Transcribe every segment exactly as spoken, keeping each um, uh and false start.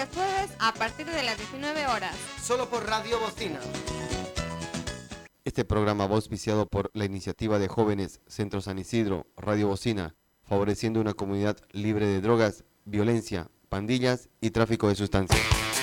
días jueves a partir de las diecinueve horas. Solo por Radio Bocina. Este programa va auspiciado por la iniciativa de jóvenes Centro San Isidro, Radio Bocina, favoreciendo una comunidad libre de drogas, violencia, pandillas y tráfico de sustancias.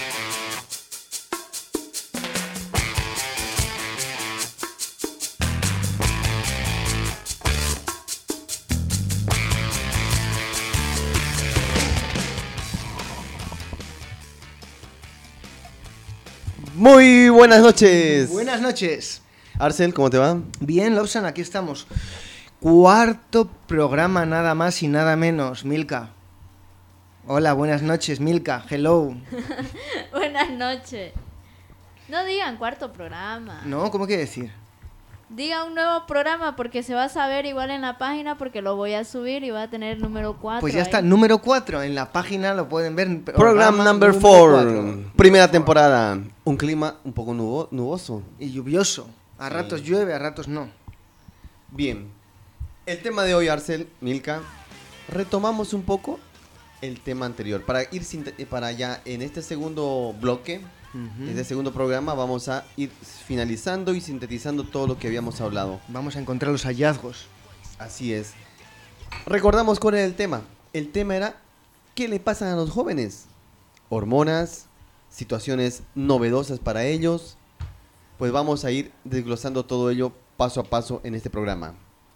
Muy buenas noches. Buenas noches. Arcel, ¿cómo te va? Bien, Lobsan, aquí estamos. Cuarto programa, nada más y nada menos. Milka. Hola, buenas noches, Milka. Hello. Buenas noches. No digan cuarto programa. No, ¿cómo quiere decir? Diga un nuevo programa porque se va a saber igual en la página porque lo voy a subir y va a tener el número cuatro. Pues ya ahí. está, número cuatro. En la página lo pueden ver. Program number número four. cuatro. Primera temporada. Un clima un poco nubo- nuboso. Y lluvioso. A Sí. ratos llueve, a ratos no. Bien. El tema de hoy, Arcel, Milka, retomamos un poco el tema anterior. Para ir sinte- para ya en este segundo bloque, Ujú. en este segundo programa, vamos a ir finalizando y sintetizando todo lo que habíamos hablado. Vamos a encontrar los hallazgos. Así es. Recordamos cuál era el tema. El tema era, ¿qué le pasa a los jóvenes? Hormonas, situaciones novedosas para ellos. Pues vamos a ir desglosando todo ello paso a paso en este programa.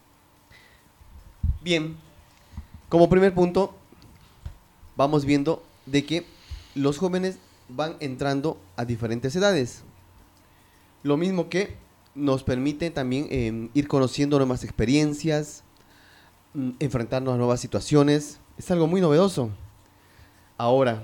Bien, como primer punto, vamos viendo de que los jóvenes van entrando a diferentes edades. Lo mismo que nos permite también eh, ir conociendo nuevas experiencias, mm, enfrentarnos a nuevas situaciones. Es algo muy novedoso. Ahora,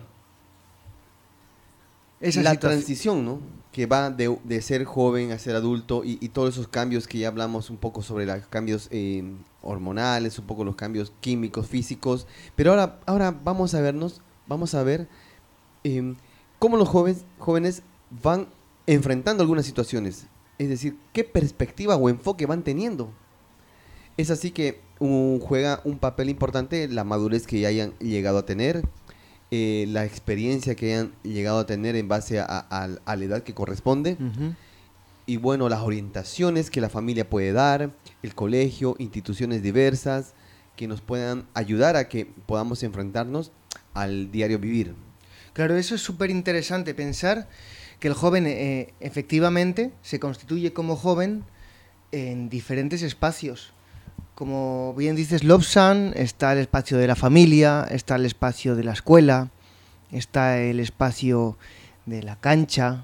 Esa la situación- transición, ¿no? Que va de, de ser joven a ser adulto y, y todos esos cambios que ya hablamos un poco sobre los cambios eh, hormonales, un poco los cambios químicos, físicos. Pero ahora, ahora vamos a vernos, vamos a ver eh, cómo los jóvenes, jóvenes van enfrentando algunas situaciones. Es decir, qué perspectiva o enfoque van teniendo. Es así que uh, juega un papel importante la madurez que hayan llegado a tener, eh, la experiencia que hayan llegado a tener en base a, a- a la edad que corresponde, Ujú. y bueno, las orientaciones que la familia puede dar, el colegio, instituciones diversas que nos puedan ayudar a que podamos enfrentarnos al diario vivir. Claro, eso es súper interesante, pensar que el joven eh, efectivamente se constituye como joven en diferentes espacios. Como bien dices, Lobsan, está el espacio de la familia, está el espacio de la escuela, está el espacio de la cancha,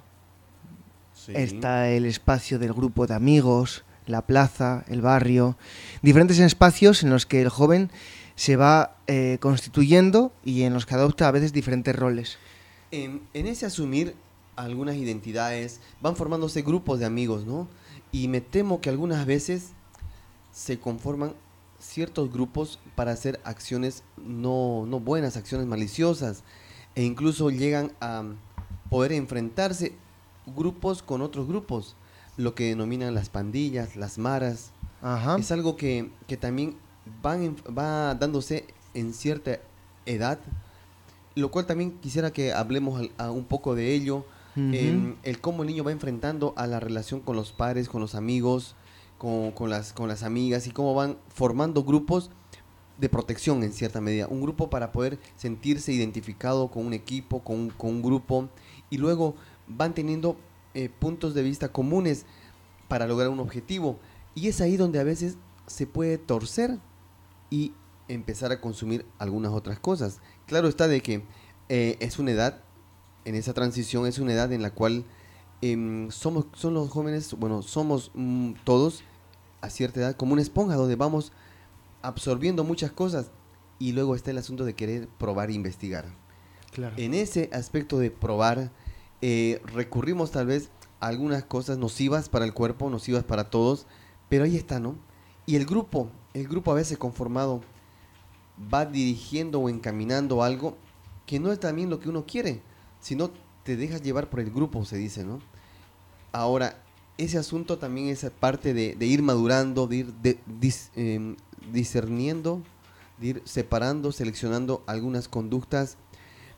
está el espacio del grupo de amigos, la plaza, el barrio, diferentes espacios en los que el joven se va eh, constituyendo y en los que adopta a veces diferentes roles. En, en ese asumir algunas identidades, van formándose grupos de amigos, ¿no? Y me temo que algunas veces se conforman ciertos grupos para hacer acciones no, no buenas, acciones maliciosas, e incluso llegan a poder enfrentarse grupos con otros grupos, lo que denominan las pandillas, las maras. Ajá. Es algo que, que también van en- va dándose en cierta edad, lo cual también quisiera que hablemos al- a un poco de ello, Ujú. em, el cómo el niño va enfrentando a la relación con los padres, con los amigos, con, con las, con las amigas, y cómo van formando grupos de protección en cierta medida, un grupo para poder sentirse identificado con un equipo, con, un- con un grupo, y luego van teniendo eh, puntos de vista comunes para lograr un objetivo, y es ahí donde a veces se puede torcer y empezar a consumir algunas otras cosas. Claro está de que eh, es una edad, en esa transición es una edad en la cual em, somos, son los jóvenes, bueno, somos mm, todos a cierta edad como una esponja donde vamos absorbiendo muchas cosas, y luego está el asunto de querer probar e investigar. Claro. En ese aspecto de probar, eh, recurrimos tal vez a algunas cosas nocivas para el cuerpo, nocivas para todos, pero ahí está, ¿no? Y el grupo, el grupo a veces conformado va dirigiendo o encaminando algo que no es también lo que uno quiere, sino te dejas llevar por el grupo, se dice, ¿no? Ahora, ese asunto también es parte de, de ir madurando, de ir de- dis- em, discerniendo, de ir separando, seleccionando algunas conductas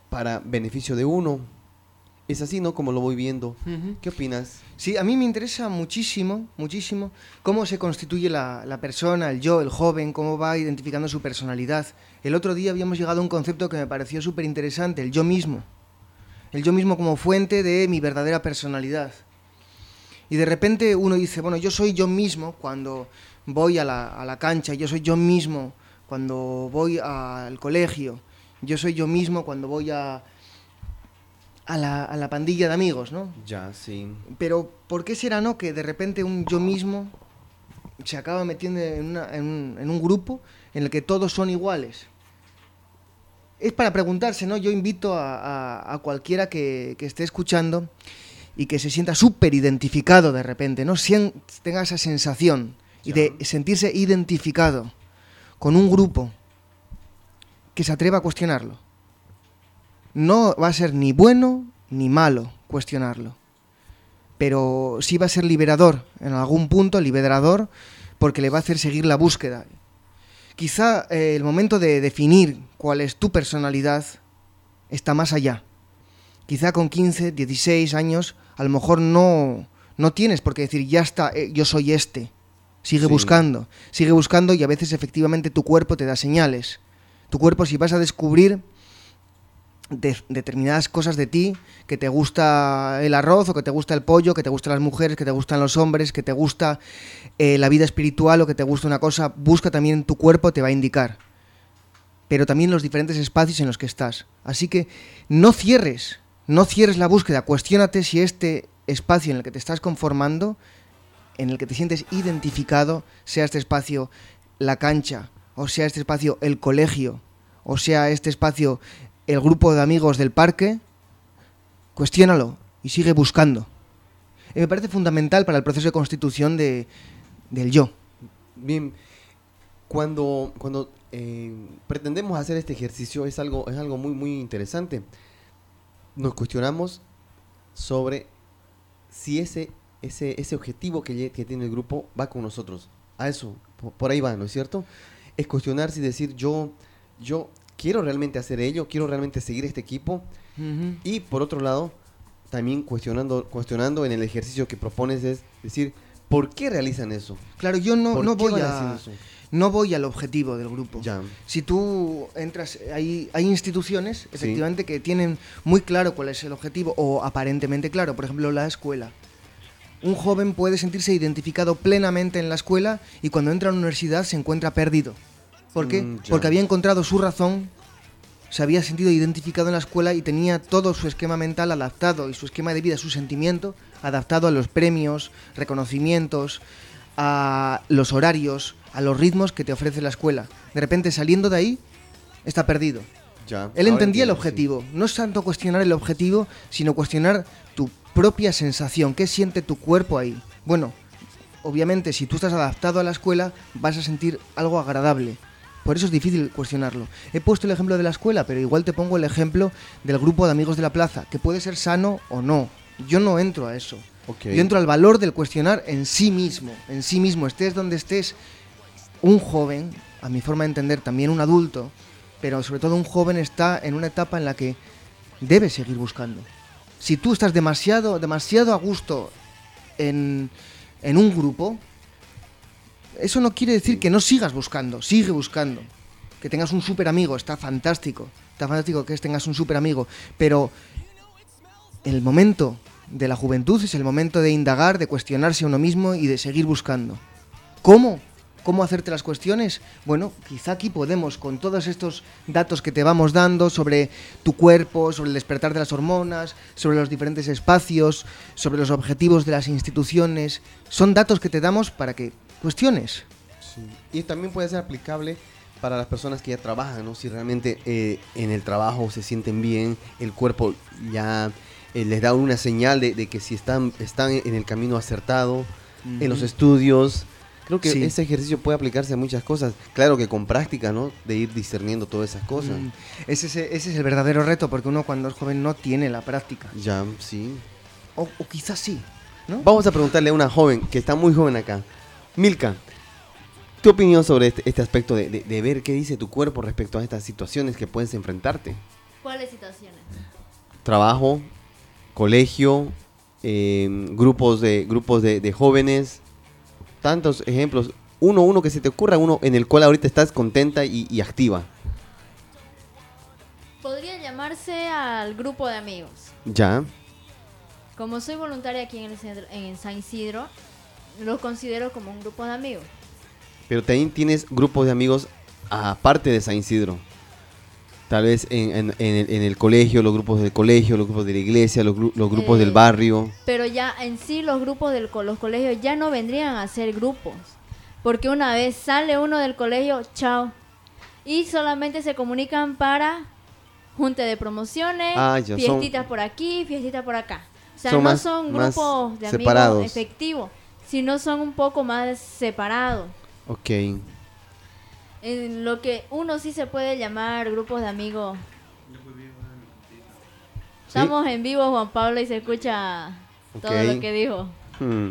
para beneficio de uno. Es así, ¿no? Como lo voy viendo. Ujú. ¿Qué opinas? Sí, a mí me interesa muchísimo, muchísimo cómo se constituye la, la persona, el yo, el joven, cómo va identificando su personalidad. El otro día habíamos llegado a un concepto que me pareció súper interesante, el yo mismo. El yo mismo como fuente de mi verdadera personalidad. Y de repente uno dice, bueno, yo soy yo mismo cuando voy a la, a la cancha, yo soy yo mismo cuando voy al colegio, yo soy yo mismo cuando voy a... A la, a la pandilla de amigos, ¿no? Ya, sí. Pero ¿por qué será, no, que de repente un yo mismo se acaba metiendo en, una- en un, en un grupo en el que todos son iguales? Es para preguntarse, ¿no? Yo invito a, a- a cualquiera que, que esté escuchando y que se sienta súper identificado de repente, ¿no? Sien- tenga esa sensación y de sentirse identificado con un grupo que se atreva a cuestionarlo. No va a ser ni bueno ni malo cuestionarlo, pero sí va a ser liberador, en algún punto liberador, porque le va a hacer seguir la búsqueda. Quizá eh, el momento de definir cuál es tu personalidad está más allá. Quizá con quince, dieciséis años, a lo mejor no, no tienes por qué decir, ya está, eh, yo soy este. Sigue Sí. buscando, sigue buscando y a veces efectivamente tu cuerpo te da señales. Tu cuerpo, si vas a descubrir de determinadas cosas de ti, que te gusta el arroz o que te gusta el pollo, que te gustan las mujeres, que te gustan los hombres, que te gusta eh, la vida espiritual o que te gusta una cosa, busca también tu cuerpo, te va a indicar. Pero también los diferentes espacios en los que estás. Así que no cierres, no cierres la búsqueda, cuestiónate si este espacio en el que te estás conformando, en el que te sientes identificado, sea este espacio la cancha, o sea este espacio el colegio, o sea este espacio el grupo de amigos del parque, cuestiónalo y sigue buscando. Y me parece fundamental para el proceso de constitución de, del yo. Bien, cuando, cuando eh, pretendemos hacer este ejercicio es algo, es algo muy, muy interesante. Nos cuestionamos sobre si ese, ese, ese objetivo que, lle- que tiene el grupo va con nosotros. A eso, por, por ahí va, ¿no es cierto? Es cuestionarse y decir, yo, yo quiero realmente hacer ello, quiero realmente seguir este equipo. Y por otro lado, también cuestionando, cuestionando en el ejercicio que propones es decir, ¿por qué realizan eso? Claro, yo no, ¿Por no qué voy van a... haciendo eso? No voy al objetivo del grupo. Ya. Si tú entras, hay, hay instituciones, efectivamente, que tienen muy claro cuál es el objetivo, o aparentemente claro, por ejemplo, la escuela. Un joven puede sentirse identificado plenamente en la escuela y cuando entra a la universidad se encuentra perdido. ¿Por qué? Mm, ya. Porque había encontrado su razón, se había sentido identificado en la escuela y tenía todo su esquema mental adaptado y su esquema de vida, su sentimiento, adaptado a los premios, reconocimientos, a los horarios, a los ritmos que te ofrece la escuela. De repente, saliendo de ahí, está perdido. Ya. Él Ahora entendía el entiendo, objetivo. No es tanto cuestionar el objetivo, sino cuestionar tu propia sensación. ¿Qué siente tu cuerpo ahí? Bueno, obviamente, si tú estás adaptado a la escuela, vas a sentir algo agradable. Por eso es difícil cuestionarlo. He puesto el ejemplo de la escuela, pero igual te pongo el ejemplo del grupo de amigos de la plaza, que puede ser sano o no. Yo no entro a eso. Ok. Yo entro al valor del cuestionar en sí mismo. En sí mismo, estés donde estés, un joven, a mi forma de entender, también un adulto, pero sobre todo un joven está en una etapa en la que debe seguir buscando. Si tú estás demasiado, demasiado a gusto en, en un grupo, eso no quiere decir que no sigas buscando, sigue buscando. Que tengas un súper amigo, está fantástico, está fantástico que tengas un súper amigo, pero el momento de la juventud es el momento de indagar, de cuestionarse a uno mismo y de seguir buscando. ¿Cómo? ¿Cómo hacerte las cuestiones? Bueno, quizá aquí podemos, con todos estos datos que te vamos dando sobre tu cuerpo, sobre el despertar de las hormonas, sobre los diferentes espacios, sobre los objetivos de las instituciones, son datos que te damos para que cuestiones. Sí. Y también puede ser aplicable para las personas que ya trabajan, ¿no? Si realmente eh, en el trabajo se sienten bien, el cuerpo ya eh, les da una señal de, de que si están, están en el camino acertado, Uh-huh. en los estudios. Creo que Sí. ese ejercicio puede aplicarse a muchas cosas. Claro que con práctica, ¿no? De ir discerniendo todas esas cosas. Mm, ese, es- ese es el verdadero reto, porque uno cuando es joven no tiene la práctica. Ya, sí. O, o quizás sí, ¿no? Vamos a preguntarle a una joven que está muy joven acá. Milka, ¿tu opinión sobre este, este aspecto de, de- de ver qué dice tu cuerpo respecto a estas situaciones que puedes enfrentarte? ¿Cuáles situaciones? Trabajo, colegio, eh, grupos de grupos de, de jóvenes, tantos ejemplos. Uno, uno que se te ocurra, uno en el cual ahorita estás contenta y, y activa. Podría llamarse al grupo de amigos. Ya. Como soy voluntaria aquí en el centro, en San Isidro, lo considero como un grupo de amigos. Pero también tienes grupos de amigos aparte de San Isidro. Tal vez en, en, en, el, en el colegio, los grupos del colegio, los grupos de la iglesia, los, gru- los grupos Eh, del barrio. Pero ya en sí los grupos de los colegios ya no vendrían a ser grupos. Porque una vez sale uno del colegio, chao. Y solamente se comunican para junta de promociones, Ah, ya, fiestitas son- por aquí, fiestitas por acá. O sea, Son no más- son más grupos de amigos separados. efectivos, sino son un poco más separados. Ok. En lo que uno sí se puede llamar grupos de amigos. ¿Sí? Estamos en vivo, Juan Pablo, y se escucha todo Ok. lo que dijo. Hmm.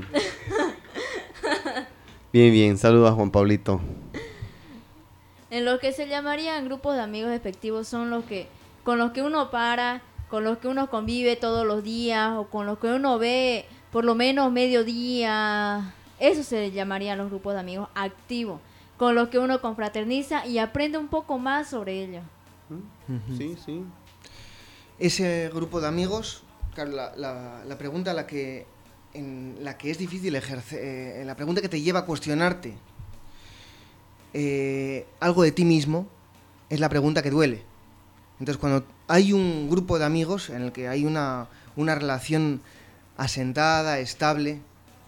Bien, bien. Saludos a Juan Pablito. En lo que se llamarían grupos de amigos efectivos son los que con los que uno para, con los que uno convive todos los días o con los que uno ve por lo menos medio día. Eso se llamarían los grupos de amigos activos, con los que uno confraterniza y aprende un poco más sobre ellos. Sí, sí. Ese grupo de amigos, claro, la, la, la pregunta la que, en la que es difícil ejercer, eh, la pregunta que te lleva a cuestionarte eh, algo de ti mismo, es la pregunta que duele. Entonces, cuando hay un grupo de amigos en el que hay una, una relación asentada, estable,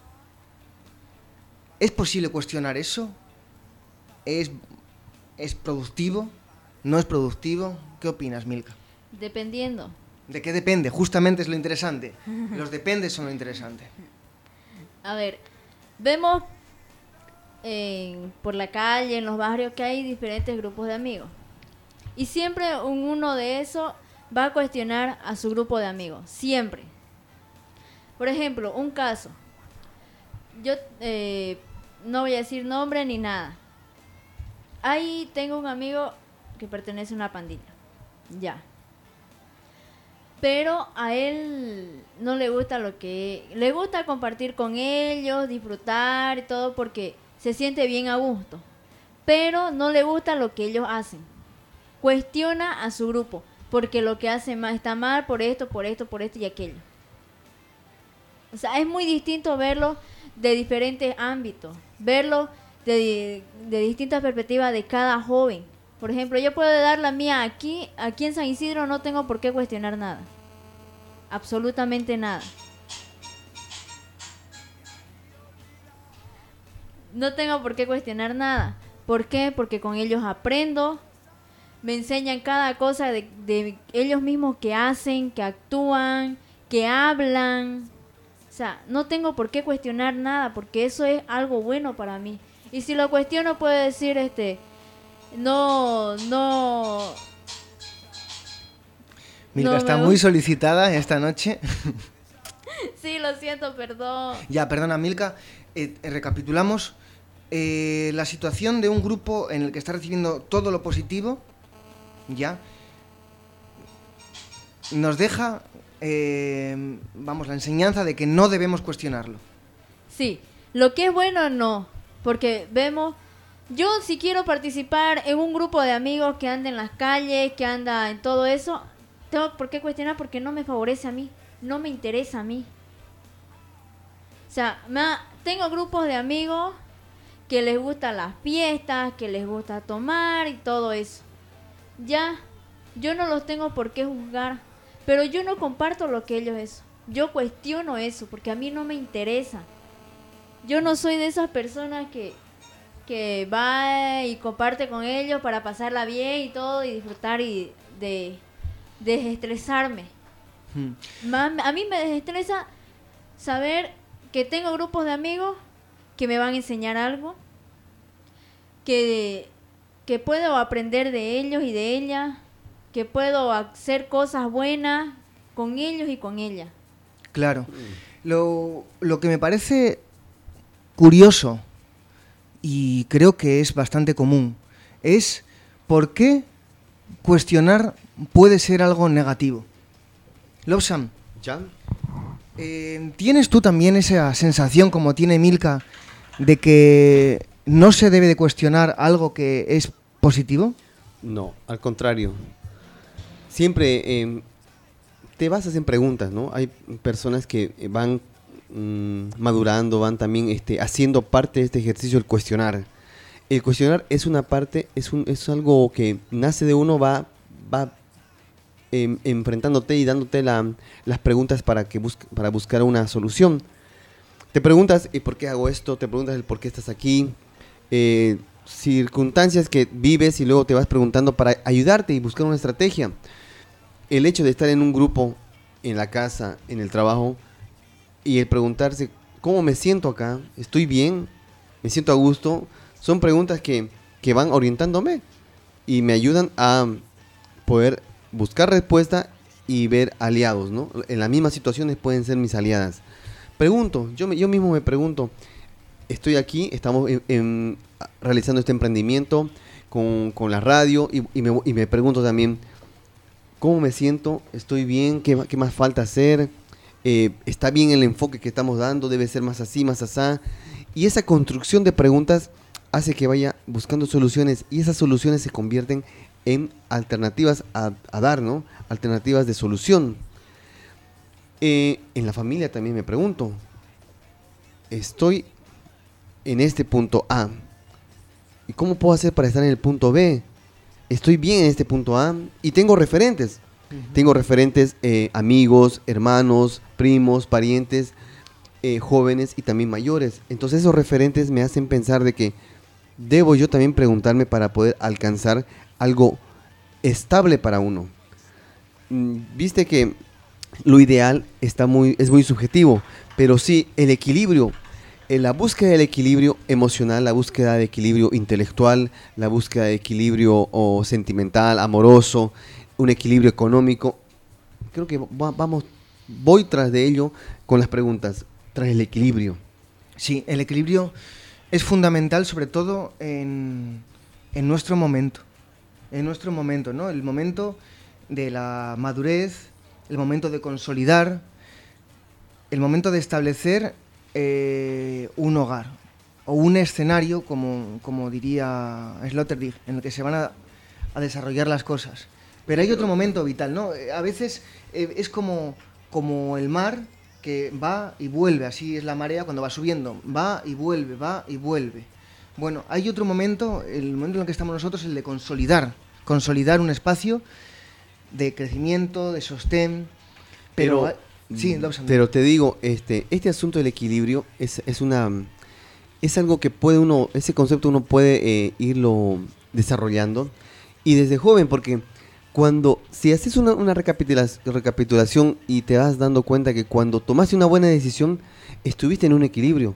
¿es posible cuestionar eso? ¿Es, es productivo? ¿No es productivo? ¿Qué opinas, Milka? Dependiendo. ¿De qué depende? Justamente es lo interesante. Los dependes son lo interesante. A ver, vemos en- por la calle, en los barrios, que hay diferentes grupos de amigos. Y siempre un- uno de esos va a cuestionar a su grupo de amigos. Siempre. Por ejemplo, un caso. Yo eh, no voy a decir nombre ni nada. Ahí tengo un amigo que pertenece a una pandilla. Ya. Pero a él no le gusta lo que... Le gusta compartir con ellos, disfrutar y todo porque se siente bien a gusto. Pero no le gusta lo que ellos hacen. Cuestiona a su grupo porque lo que hacen mal está mal por esto, por esto, por esto y aquello. O sea, es muy distinto verlo de diferentes ámbitos. Verlo de, de distintas perspectivas de cada joven. Por ejemplo, yo puedo dar la mía aquí, aquí en San Isidro no tengo por qué cuestionar nada. Absolutamente nada. No tengo por qué cuestionar nada. ¿Por qué? Porque con ellos aprendo. Me enseñan cada cosa de, de ellos mismos que hacen, que actúan, que hablan. O sea, no tengo por qué cuestionar nada porque eso es algo bueno para mí. Y si lo cuestiono puedo decir, este... No, no... Milka No, está me muy gusta. solicitada esta noche. Sí, lo siento, perdón. Ya, perdona, Milka. Eh, eh, recapitulamos. Eh, la situación de un grupo en el que está recibiendo todo lo positivo, ya, nos deja, eh, vamos, la enseñanza de que no debemos cuestionarlo. Sí, lo que es bueno no, porque vemos, yo si quiero participar en un grupo de amigos que anda en las calles, que anda en todo eso, tengo por qué cuestionar porque no me favorece a mí, no me interesa a mí. O sea, me ha- tengo grupos de amigos que les gustan las fiestas, que les gusta tomar y todo eso. Ya, yo no los tengo por qué juzgar, pero yo no comparto lo que ellos eso. Yo cuestiono eso porque a mí no me interesa. Yo no soy de esas personas que, que va y comparte con ellos para pasarla bien y todo y disfrutar y de desestresarme. Hmm. Más, a mí me desestresa saber que tengo grupos de amigos que me van a enseñar algo, que, que puedo aprender de ellos y de ellas, que puedo hacer cosas buenas con ellos y con ella. Claro. Lo, lo que me parece curioso, y creo que es bastante común, es por qué cuestionar puede ser algo negativo. Lobsam, ¿Ya? eh, ¿tienes tú también esa sensación, como tiene Milka, de que no se debe de cuestionar algo que es positivo? No, al contrario. Siempre eh, te basas en preguntas, ¿no? Hay personas que van mmm, madurando, van también este, haciendo parte de este ejercicio el cuestionar. El cuestionar es una parte, es, un, es algo que nace de uno, va, va eh, enfrentándote y dándote la, las preguntas para, que busque, para buscar una solución. Te preguntas, ¿y por qué hago esto? Te preguntas el por qué estás aquí. Eh, circunstancias que vives y luego te vas preguntando para ayudarte y buscar una estrategia. El hecho de estar en un grupo, en la casa, en el trabajo, y el preguntarse, ¿cómo me siento acá? ¿Estoy bien? ¿Me siento a gusto? Son preguntas que, que van orientándome y me ayudan a poder buscar respuesta y ver aliados, ¿no? En las mismas situaciones pueden ser mis aliadas. Pregunto, yo, me, yo mismo me pregunto, estoy aquí, estamos en, en, realizando este emprendimiento con, con la radio y, y, me, y me pregunto también, ¿cómo me siento? ¿Estoy bien? ¿Qué, qué más falta hacer? Eh, ¿Está bien el enfoque que estamos dando? ¿Debe ser más así, más asá? Y esa construcción de preguntas hace que vaya buscando soluciones y esas soluciones se convierten en alternativas a, a dar, ¿no? Alternativas de solución. Eh, en la familia también me pregunto, estoy en este punto A, ¿y cómo puedo hacer para estar en el punto B? Estoy bien en este punto A y tengo referentes, uh-huh. tengo referentes eh, amigos, hermanos, primos, parientes, eh, jóvenes y también mayores. Entonces esos referentes me hacen pensar de que debo yo también preguntarme para poder alcanzar algo estable para uno. Viste que lo ideal está muy, es muy subjetivo, pero sí el equilibrio, en la búsqueda del equilibrio emocional, la búsqueda de equilibrio intelectual, la búsqueda de equilibrio oh, sentimental, amoroso, un equilibrio económico, creo que va, vamos, voy tras de ello con las preguntas, tras el equilibrio. Sí, el equilibrio es fundamental, sobre todo en, en nuestro momento, en nuestro momento, ¿no? El momento de la madurez, el momento de consolidar, el momento de establecer eh, un hogar o un escenario, como, como diría Sloterdijk, en el que se van a, a desarrollar las cosas. Pero hay otro momento vital, ¿no? A veces eh, es como, como el mar que va y vuelve, así es la marea cuando va subiendo, va y vuelve, va y vuelve. Bueno, hay otro momento, el momento en el que estamos nosotros, el de consolidar, consolidar un espacio de crecimiento, de sostén, pero, pero sí, pero te digo, este, este asunto del equilibrio es, es una, es algo que puede uno, ese concepto uno puede eh, irlo desarrollando y desde joven, porque cuando, si haces una, una recapitulación, recapitulación y te vas dando cuenta que cuando tomaste una buena decisión, estuviste en un equilibrio.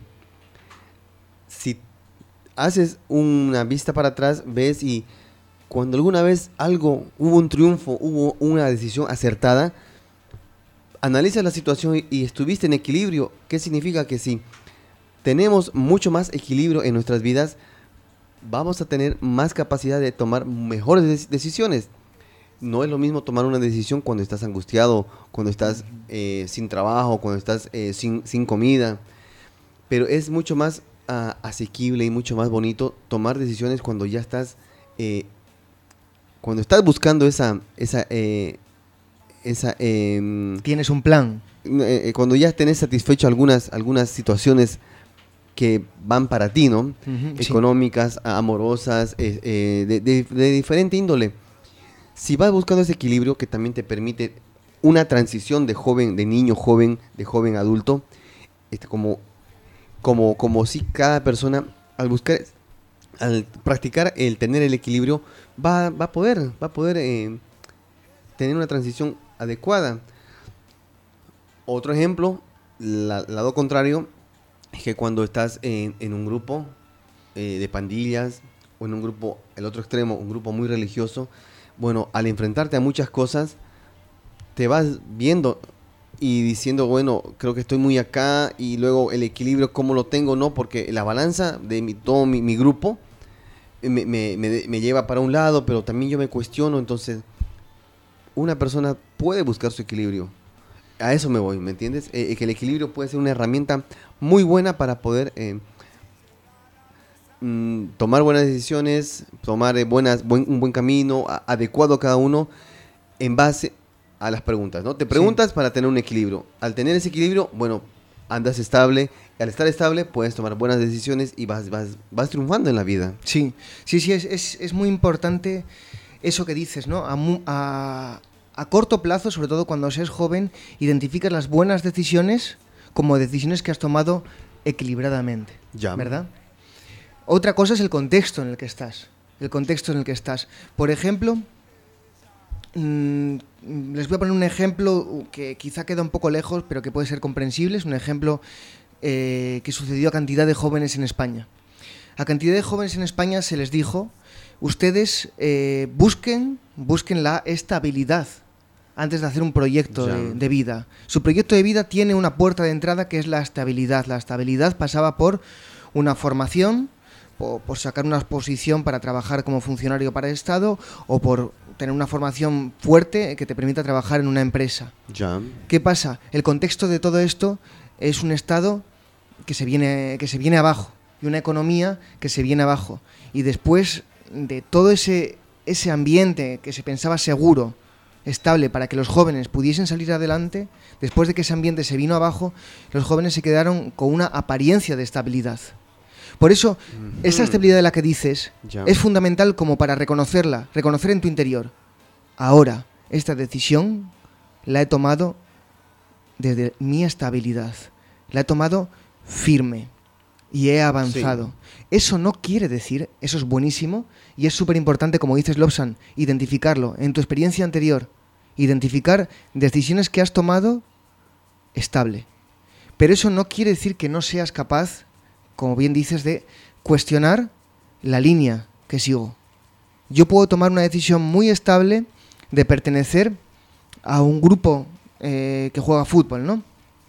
Si haces una vista para atrás, ves y cuando alguna vez algo, hubo un triunfo, hubo una decisión acertada, analiza la situación y, y estuviste en equilibrio. ¿Qué significa? Que si tenemos mucho más equilibrio en nuestras vidas, vamos a tener más capacidad de tomar mejores de- decisiones. No es lo mismo tomar una decisión cuando estás angustiado, cuando estás eh, sin trabajo, cuando estás eh, sin, sin comida, pero es mucho más uh, asequible y mucho más bonito tomar decisiones cuando ya estás... Eh, Cuando estás buscando esa, esa, eh, esa, eh, tienes un plan. Eh, cuando ya tenés satisfecho algunas, algunas situaciones que van para ti, ¿no? Uh-huh, económicas, sí. amorosas, eh, eh, de, de, de diferente índole. Si vas buscando ese equilibrio que también te permite una transición de joven, de niño joven, de joven adulto, este, como, como, como si cada persona al buscar, al practicar el tener el equilibrio, va, va a poder, va a poder eh, tener una transición adecuada. Otro ejemplo, la, el lado contrario, es que cuando estás en, en un grupo eh, de pandillas, o en un grupo, el otro extremo, un grupo muy religioso, bueno, al enfrentarte a muchas cosas, te vas viendo y diciendo, bueno, creo que estoy muy acá, y luego el equilibrio, ¿cómo lo tengo? No, porque la balanza de mi, todo mi, mi grupo me, me, me, me lleva para un lado, pero también yo me cuestiono, entonces una persona puede buscar su equilibrio. A eso me voy, ¿me entiendes? Eh, que el equilibrio puede ser una herramienta muy buena para poder eh, mm, tomar buenas decisiones, tomar eh, buenas, buen, un buen camino, a, adecuado a cada uno, en base a las preguntas, ¿no? Te preguntas sí. para tener un equilibrio. Al tener ese equilibrio, bueno, andas estable. Al estar estable, puedes tomar buenas decisiones y vas, vas, vas triunfando en la vida. Sí, sí, sí, es, es, es muy importante eso que dices, ¿no? A, a, a corto plazo, sobre todo cuando seas joven, identificas las buenas decisiones como decisiones que has tomado equilibradamente, ya. ¿verdad? Otra cosa es el contexto en el que estás, el contexto en el que estás. Por ejemplo, mmm, les voy a poner un ejemplo que quizá queda un poco lejos, pero que puede ser comprensible. Es un ejemplo eh, que sucedió a cantidad de jóvenes en España. A cantidad de jóvenes en España se les dijo: ustedes eh, busquen, busquen la estabilidad antes de hacer un proyecto de, de vida. Su proyecto de vida tiene una puerta de entrada que es la estabilidad. La estabilidad pasaba por una formación, por, por sacar una posición para trabajar como funcionario para el Estado, o por tener una formación fuerte que te permita trabajar en una empresa. Ya. ¿Qué pasa? El contexto de todo esto es un Estado que se viene, que se viene abajo, y una economía que se viene abajo. Y después de todo ese, ese ambiente que se pensaba seguro, estable, para que los jóvenes pudiesen salir adelante, después de que ese ambiente se vino abajo, los jóvenes se quedaron con una apariencia de estabilidad. Por eso, mm-hmm. esa estabilidad de la que dices ya. es fundamental como para reconocerla, reconocer en tu interior. Ahora, esta decisión la he tomado desde mi estabilidad, la he tomado firme y he avanzado. Sí. Eso no quiere decir, eso es buenísimo y es súper importante, como dices, Lobsan, identificarlo en tu experiencia anterior, identificar decisiones que has tomado estable. Pero eso no quiere decir que no seas capaz, como bien dices, de cuestionar la línea que sigo. Yo puedo tomar una decisión muy estable de pertenecer a un grupo eh, que juega fútbol, ¿no?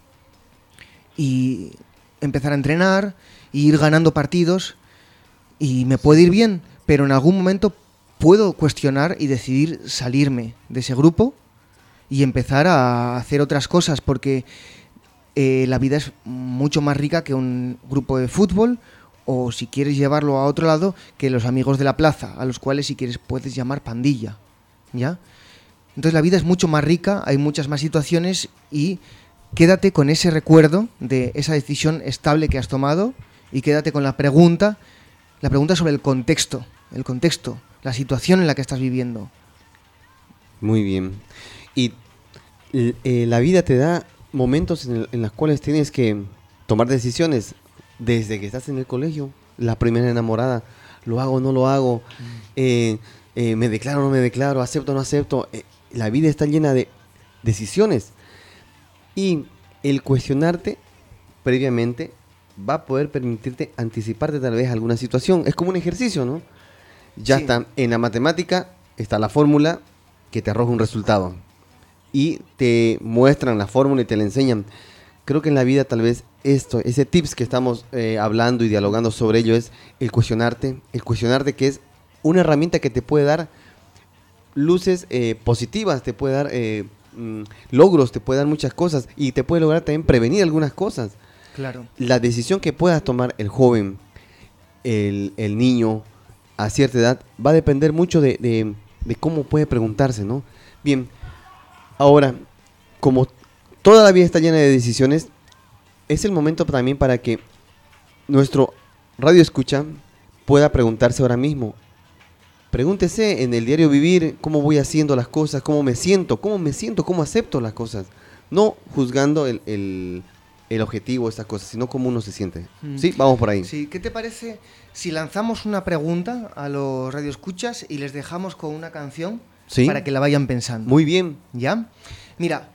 Y empezar a entrenar, e ir ganando partidos, y me puede ir bien, pero en algún momento puedo cuestionar y decidir salirme de ese grupo y empezar a hacer otras cosas, porque eh, la vida es mucho más rica que un grupo de fútbol, o si quieres llevarlo a otro lado, que los amigos de la plaza, a los cuales si quieres puedes llamar pandilla, ¿ya? Entonces la vida es mucho más rica, hay muchas más situaciones, y quédate con ese recuerdo de esa decisión estable que has tomado, y quédate con la pregunta, la pregunta sobre el contexto, el contexto, la situación en la que estás viviendo. Muy bien. Y eh, la vida te da momentos en, el, en los cuales tienes que tomar decisiones. Desde que estás en el colegio, la primera enamorada, ¿lo hago o no lo hago? Mm. Eh, eh, ¿me declaro o no me declaro? ¿Acepto o no acepto? Eh, la vida está llena de decisiones. Y el cuestionarte previamente va a poder permitirte anticiparte tal vez a alguna situación. Es como un ejercicio, ¿no? Ya sí. Está en la matemática, está la fórmula que te arroja un resultado. Y te muestran la fórmula y te la enseñan. Creo que en la vida tal vez esto, ese tips que estamos eh, hablando y dialogando sobre ello es el cuestionarte. El cuestionarte, que es una herramienta que te puede dar luces eh, positivas, te puede dar eh, mm, logros, te puede dar muchas cosas y te puede lograr también prevenir algunas cosas. Claro. La decisión que pueda tomar el joven, el, el niño, a cierta edad, va a depender mucho de, de, de cómo puede preguntarse, ¿no? Bien, ahora, como toda la vida está llena de decisiones, es el momento también para que nuestro radio escucha pueda preguntarse ahora mismo. Pregúntese en el diario vivir cómo voy haciendo las cosas, cómo me siento, cómo me siento, cómo acepto las cosas. No juzgando el... el el objetivo, estas cosas, sino cómo uno se siente. Mm. Sí, vamos por ahí. Sí, ¿qué te parece si lanzamos una pregunta a los radioescuchas y les dejamos con una canción ¿Sí? para que la vayan pensando? Muy bien. ¿Ya? Mira,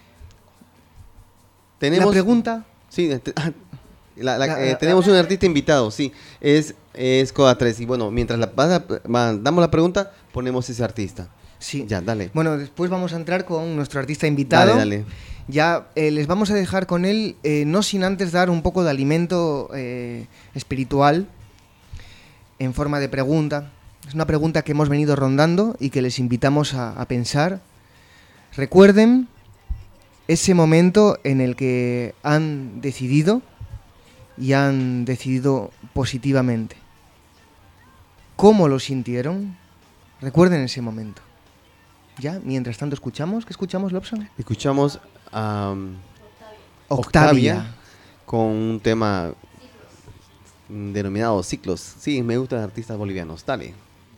tenemos la pregunta... Sí, la, la, la, eh, tenemos la, un artista invitado, sí, es, es Coda tres, y bueno, mientras la, damos la pregunta, ponemos ese artista. Sí. Ya, dale. Bueno, después vamos a entrar con nuestro artista invitado. Dale, dale. Ya eh, les vamos a dejar con él, eh, no sin antes dar un poco de alimento eh, espiritual en forma de pregunta. Es una pregunta que hemos venido rondando y que les invitamos a, a pensar. Recuerden ese momento en el que han decidido y han decidido positivamente. ¿Cómo lo sintieron? Recuerden ese momento. Ya, mientras tanto escuchamos, ¿qué escuchamos, Lobsan? Escuchamos a um, Octavia. Octavia con un tema denominado Ciclos. Sí, me gustan artistas bolivianos. Dale.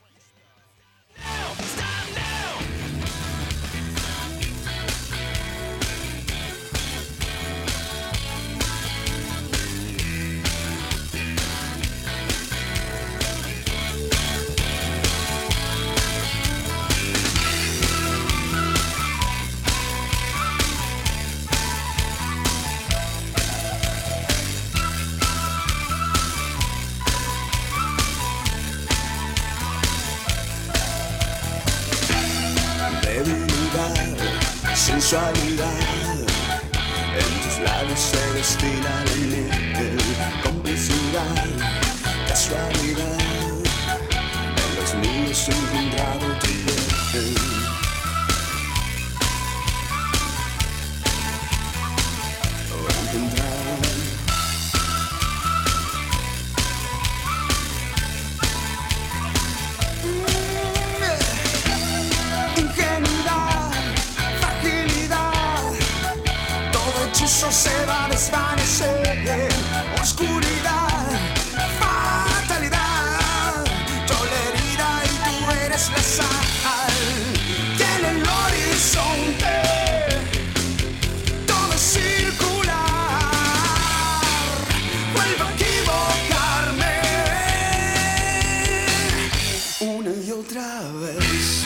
Sensualidad, en tus labios se destila la miel, complicidad, casualidad, en los míos he encontrado tu piel. O he encontrado se va a desvanecer, oscuridad, fatalidad, yo la herida y tú eres la sal, y en el horizonte todo es circular, vuelvo a equivocarme una y otra vez.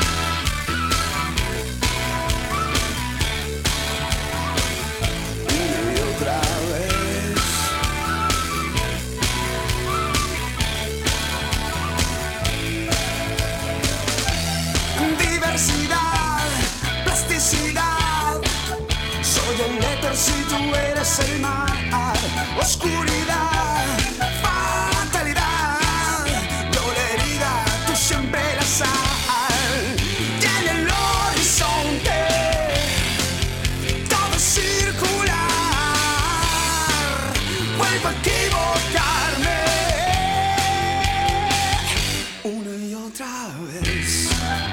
Si tú eres el mar, oscuridad, fatalidad, yo la herida, tú siempre la sal, y en el horizonte todo es circular, vuelvo a equivocarme una y otra vez.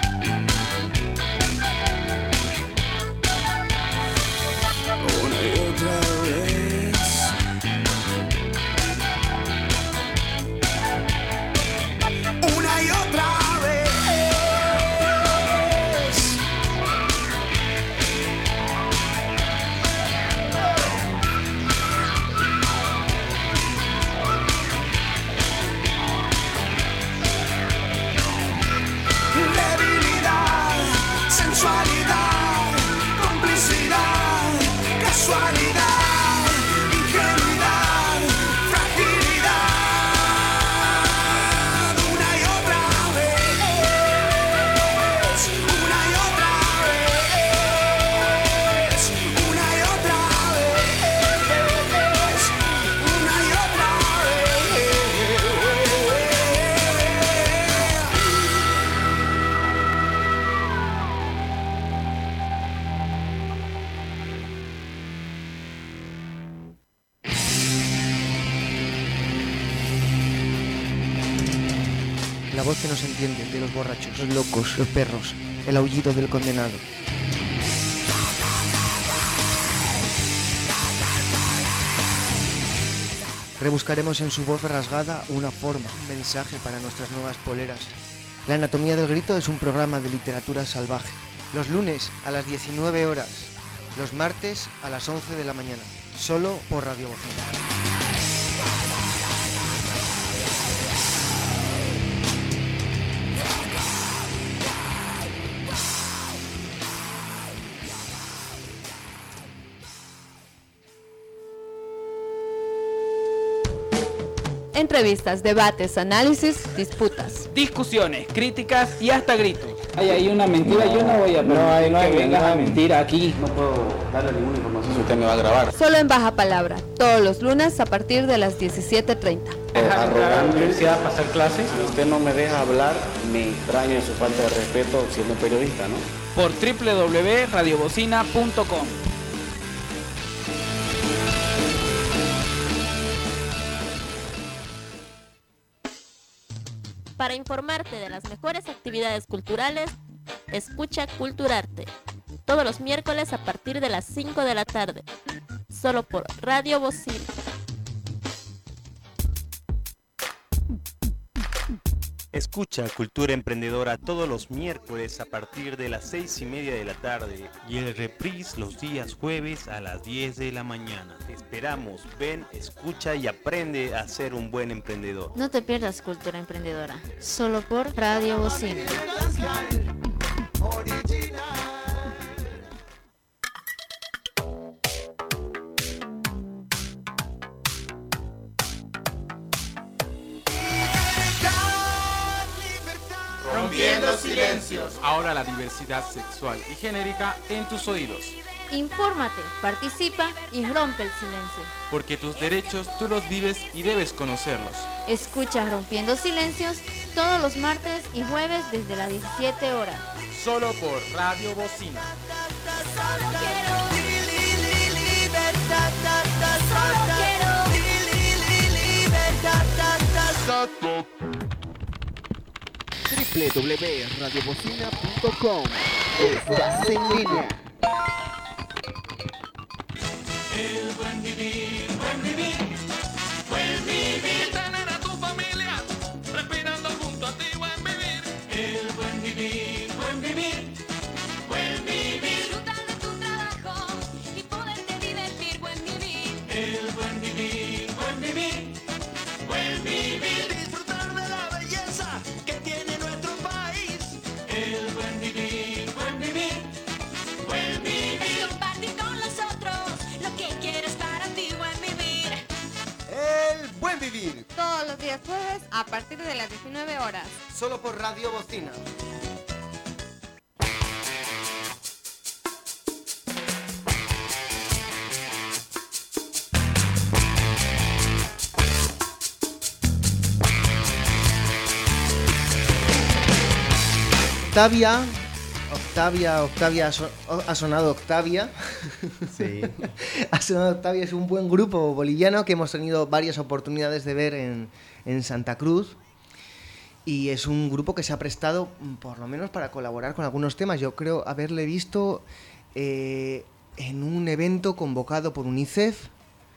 La voz que nos entiende de los borrachos, los locos, los perros, el aullido del condenado. Rebuscaremos en su voz rasgada una forma, un mensaje para nuestras nuevas poleras. La anatomía del grito es un programa de literatura salvaje. Los lunes a las diecinueve horas, los martes a las once de la mañana, solo por Radio Bocina. Entrevistas, debates, análisis, disputas. Discusiones, críticas y hasta gritos. Hay ahí una mentira, yo no voy a No hay no que vengas venga a mentir aquí. No puedo darle ninguna información si usted me va a grabar. Solo en Baja Palabra, todos los lunes a partir de las diecisiete treinta. La universidad a pasar clases, usted no me deja hablar, me extraño en su falta de respeto siendo periodista, ¿no? Por doble u doble u doble u punto radio bocina punto com. Para informarte de las mejores actividades culturales, escucha Culturarte. Todos los miércoles a partir de las cinco de la tarde. Solo por Radio Bocina. Escucha Cultura Emprendedora todos los miércoles a partir de las seis y media de la tarde y el reprise los días jueves a las diez de la mañana. Te esperamos, ven, escucha y aprende a ser un buen emprendedor. No te pierdas Cultura Emprendedora, solo por Radio Bocina. Rompiendo silencios. Ahora la diversidad sexual y genérica en tus oídos. Infórmate, participa y rompe el silencio. Porque tus derechos tú los vives y debes conocerlos. Escucha Rompiendo Silencios todos los martes y jueves desde las diecisiete horas. Solo por Radio Bocina. Solo quiero libertad, solo quiero libertad. doble u doble u doble u punto radio bocina punto com. Estás en línea. El buen vivir, buen vivir, buen vivir. Tener a tu familia respirando junto a ti, buen vivir. El buen vivir, buen vivir, buen vivir. Disfrutar de tu trabajo y poderte divertir, buen vivir. El buen vivir, buen vivir, buen vivir. Disfrutar de la belleza que tiene nuestro país. El buen vivir, buen vivir, buen vivir. Compartir con los otros lo que quieres para ti, buen vivir. El buen vivir. Todos los días jueves a partir de las diecinueve horas. Solo por Radio Bocina. Octavia, Octavia, Octavia, ha so- ha sonado Octavia. Sí. Ha sonado Octavia, es un buen grupo boliviano que hemos tenido varias oportunidades de ver en, en Santa Cruz. Y es un grupo que se ha prestado, mm, por lo menos, para colaborar con algunos temas. Yo creo haberle visto eh, en un evento convocado por UNICEF,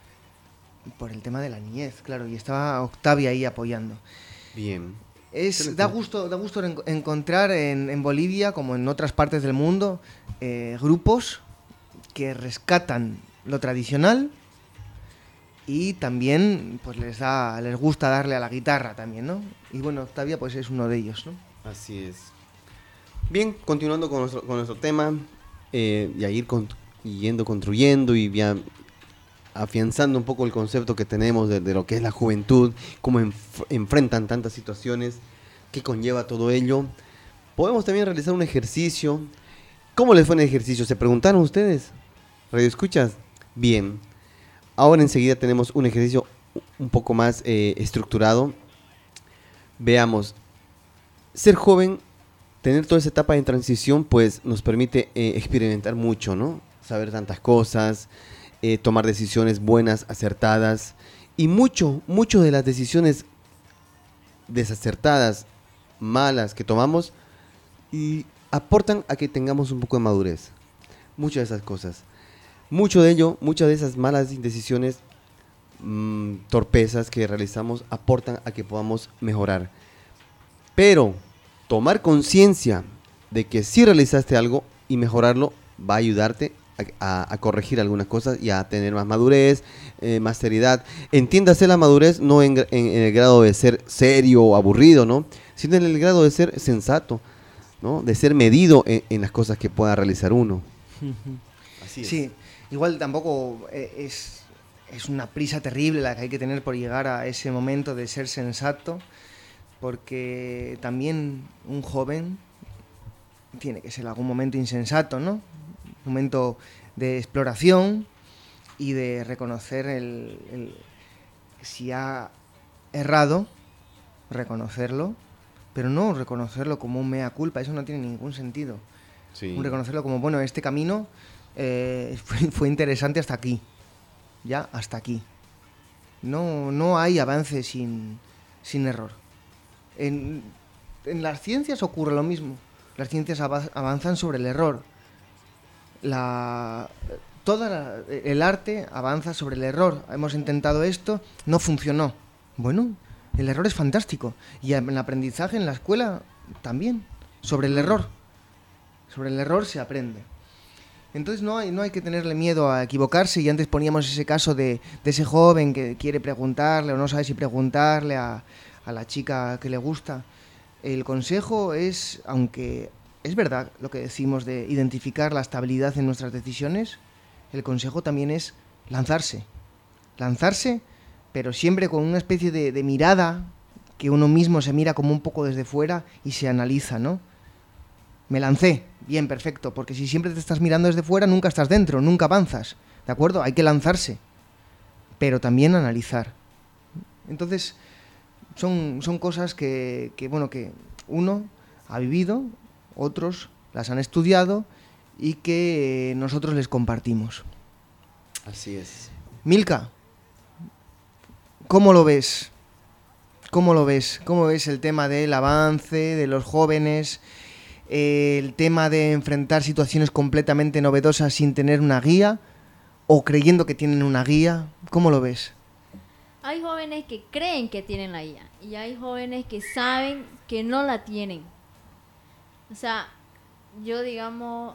por el tema de la niñez, claro, y estaba Octavia ahí apoyando. Bien. Es, da gusto, da gusto en- encontrar en, en Bolivia, como en otras partes del mundo, eh, grupos que rescatan lo tradicional y también pues les da, les gusta darle a la guitarra también, ¿no? Y bueno, Octavia pues es uno de ellos, ¿no? Así es. Bien, continuando con nuestro, con nuestro tema, eh, y a ir con- yendo construyendo y ya afianzando un poco el concepto que tenemos de, de lo que es la juventud, cómo enf- enfrentan tantas situaciones, qué conlleva todo ello. Podemos también realizar un ejercicio. ¿Cómo les fue en el ejercicio? ¿Se preguntaron ustedes? ¿Radio escuchas? Bien. Ahora enseguida tenemos un ejercicio un poco más eh, estructurado. Veamos. Ser joven, tener toda esa etapa de transición, pues nos permite eh, experimentar mucho, ¿no? Saber tantas cosas, eh, tomar decisiones buenas, acertadas. Y mucho, mucho de las decisiones desacertadas, malas que tomamos, y aportan a que tengamos un poco de madurez. Muchas de esas cosas. Mucho de ello, muchas de esas malas decisiones, mmm, torpezas que realizamos, aportan a que podamos mejorar. Pero tomar conciencia de que si realizaste algo y mejorarlo va a ayudarte a, a- a corregir algunas cosas y a tener más madurez, eh, más seriedad. Entiéndase la madurez no en, gra- en- en el grado de ser serio o aburrido, ¿no? Sino en el grado de ser sensato, ¿no? De ser medido en, en las cosas que pueda realizar uno. Así es. Sí, igual tampoco eh, es, es una prisa terrible la que hay que tener por llegar a ese momento de ser sensato, porque también un joven tiene que ser algún momento insensato, ¿no? Un momento de exploración y de reconocer el, el- si ha errado, reconocerlo, pero no reconocerlo como un mea culpa, eso no tiene ningún sentido. Sí. Un reconocerlo como, bueno, este camino eh, fue, fue interesante hasta aquí, ya, hasta aquí. No, no hay avance sin, sin error. En, en las ciencias ocurre lo mismo. Las ciencias av- avanzan sobre el error. La, toda la, el arte avanza sobre el error. Hemos intentado esto, no funcionó. Bueno, el error es fantástico. Y en el aprendizaje en la escuela también. Sobre el error. Sobre el error se aprende. Entonces no hay, no hay que tenerle miedo a equivocarse. Y antes poníamos ese caso de, de ese joven que quiere preguntarle o no sabe si preguntarle a, a la chica que le gusta. El consejo es, aunque es verdad lo que decimos de identificar la estabilidad en nuestras decisiones, el consejo también es lanzarse. Lanzarse, pero siempre con una especie de, de mirada que uno mismo se mira como un poco desde fuera y se analiza, ¿no? Me lancé, bien, perfecto, porque si siempre te estás mirando desde fuera, nunca estás dentro, nunca avanzas, ¿de acuerdo? Hay que lanzarse, pero también analizar. Entonces, son, son cosas que, que, bueno, que uno ha vivido, otros las han estudiado y que nosotros les compartimos. Así es. Milka, ¿cómo lo ves? ¿Cómo lo ves? ¿Cómo ves el tema del avance de los jóvenes? El tema de enfrentar situaciones completamente novedosas sin tener una guía o creyendo que tienen una guía. ¿Cómo lo ves? Hay jóvenes que creen que tienen la guía y hay jóvenes que saben que no la tienen. O sea, yo digamos,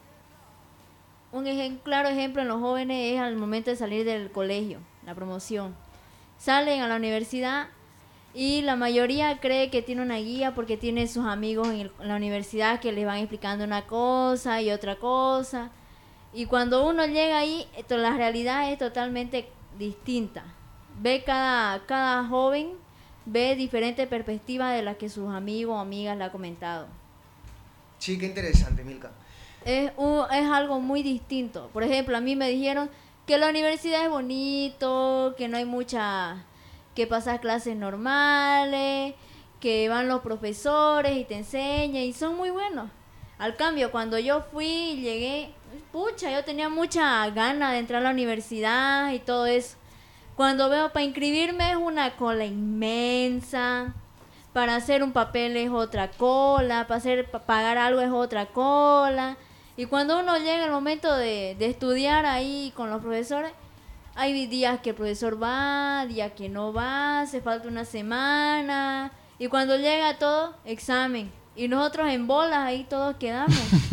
un ejem- claro ejemplo en los jóvenes es al momento de salir del colegio, la promoción. Salen a la universidad y la mayoría cree que tiene una guía porque tiene sus amigos en, el- en la universidad que les van explicando una cosa y otra cosa. Y cuando uno llega ahí, esto, la realidad es totalmente distinta. Ve cada, cada joven, ve diferentes perspectivas de las que sus amigos o amigas le han comentado. Sí, qué interesante, Milka. Es, un, es algo muy distinto. Por ejemplo, a mí me dijeron que la universidad es bonito, que no hay mucha... que pasas clases normales, que van los profesores y te enseñan y son muy buenos. Al cambio, cuando yo fui y llegué, pucha, yo tenía mucha ganas de entrar a la universidad y todo eso. Cuando veo para inscribirme es una cola inmensa, para hacer un papel es otra cola, para hacer para pagar algo es otra cola. Y cuando uno llega el momento de, de estudiar ahí con los profesores, hay días que el profesor va, días que no va, se falta una semana. Y cuando llega todo, examen. Y nosotros en bolas ahí todos quedamos.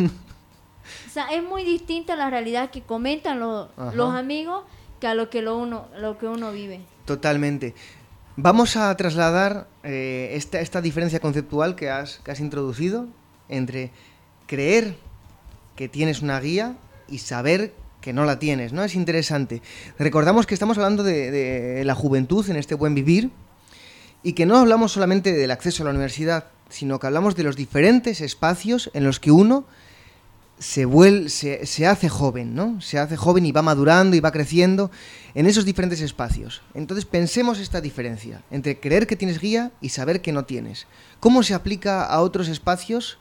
O sea, es muy distinta la realidad que comentan los, los amigos que a lo que, lo, uno, lo que uno vive. Totalmente. Vamos a trasladar eh, esta, esta diferencia conceptual que has, que has introducido entre creer que tienes una guía y saber que no la tienes, ¿no? Es interesante. Recordamos que estamos hablando de, de la juventud en este buen vivir y que no hablamos solamente del acceso a la universidad, sino que hablamos de los diferentes espacios en los que uno se, vuel- se, se hace joven, ¿no? Se hace joven y va madurando y va creciendo en esos diferentes espacios. Entonces pensemos esta diferencia entre creer que tienes guía y saber que no tienes. ¿Cómo se aplica a otros espacios?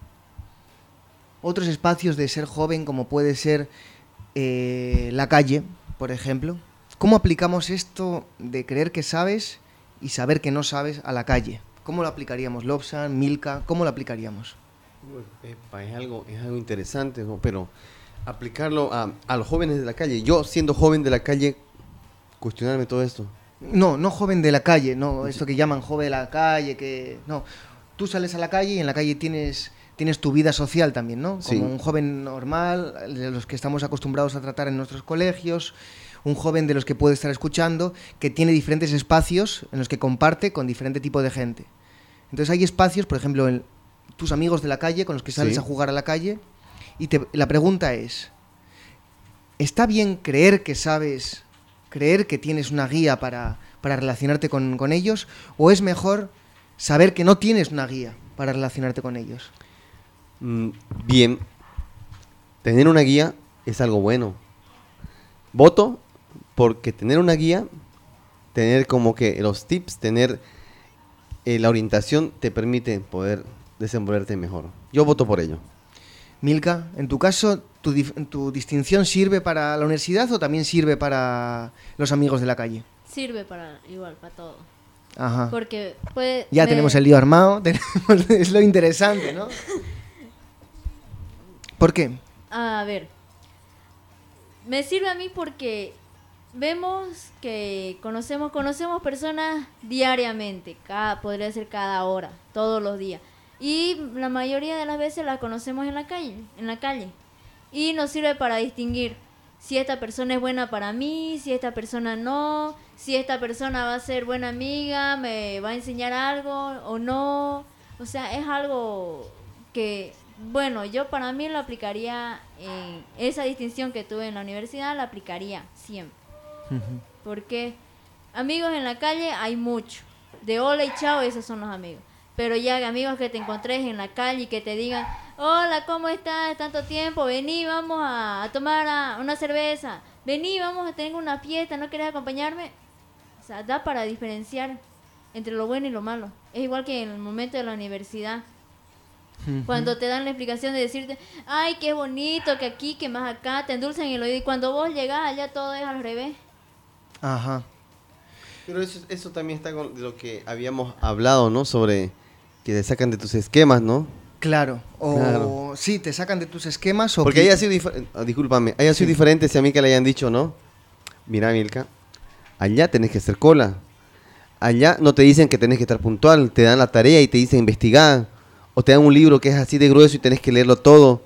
Otros espacios de ser joven, como puede ser eh, la calle, por ejemplo. ¿Cómo aplicamos esto de creer que sabes y saber que no sabes a la calle? ¿Cómo lo aplicaríamos? Lobsan, Milka, ¿cómo lo aplicaríamos? Epa, es algo, es algo interesante, ¿no? Pero aplicarlo a, a los jóvenes de la calle. Yo, siendo joven de la calle, cuestionarme todo esto. No, no joven de la calle, no, esto que llaman joven de la calle, que no. Tú sales a la calle y en la calle tienes, tienes tu vida social también, ¿no? Como Sí. un joven normal, de los que estamos acostumbrados a tratar en nuestros colegios, un joven de los que puede estar escuchando, que tiene diferentes espacios en los que comparte con diferente tipo de gente. Entonces hay espacios, por ejemplo, en tus amigos de la calle con los que sales Sí. a jugar a la calle, y te, la pregunta es, ¿está bien creer que sabes, creer que tienes una guía para, para relacionarte con, con ellos, o es mejor saber que no tienes una guía para relacionarte con ellos? Mm, bien, tener una guía es algo bueno. Voto porque tener una guía tener como que los tips, tener eh, la orientación te permite poder desenvolverte mejor. Yo voto por ello. Milka, en tu caso, ¿tu, dif- tu distinción sirve para la universidad o también sirve para los amigos de la calle? Sirve para igual, para todo. Ajá. Porque puede... Ya me- tenemos el lío armado, tenemos- es lo interesante, ¿no? ¿Por qué? A ver, me sirve a mí porque vemos que conocemos conocemos personas diariamente, cada, podría ser cada hora, todos los días. Y la mayoría de las veces las conocemos en la calle, en la calle. Y nos sirve para distinguir si esta persona es buena para mí, si esta persona no, si esta persona va a ser buena amiga, me va a enseñar algo o no. O sea, es algo que, bueno, yo para mí lo aplicaría, en esa distinción que tuve en la universidad, la aplicaría siempre. Porque amigos en la calle hay mucho. De hola y chao, esos son los amigos. Pero ya amigos que te encontres en la calle y que te digan, hola, ¿cómo estás? Tanto tiempo, vení, vamos a, a tomar a- una cerveza. Vení, vamos a tener una fiesta, ¿no querés acompañarme? O sea, da para diferenciar entre lo bueno y lo malo. Es igual que en el momento de la universidad. Cuando te dan la explicación de decirte, ay, qué bonito, que aquí, que más acá, te endulzan el oído. Y cuando vos llegás allá todo es al revés. Ajá. Pero eso, eso también está con lo que habíamos hablado, ¿no? Sobre que te sacan de tus esquemas, ¿no? Claro. O Claro. sí, te sacan de tus esquemas o... Porque que- haya sido diferente, discúlpame, haya sido diferente si a mí que le hayan dicho, ¿no? Mira, Milka, allá tenés que hacer cola. Allá no te dicen que tenés que estar puntual, te dan la tarea y te dicen investigar. O te dan un libro que es así de grueso y tenés que leerlo todo.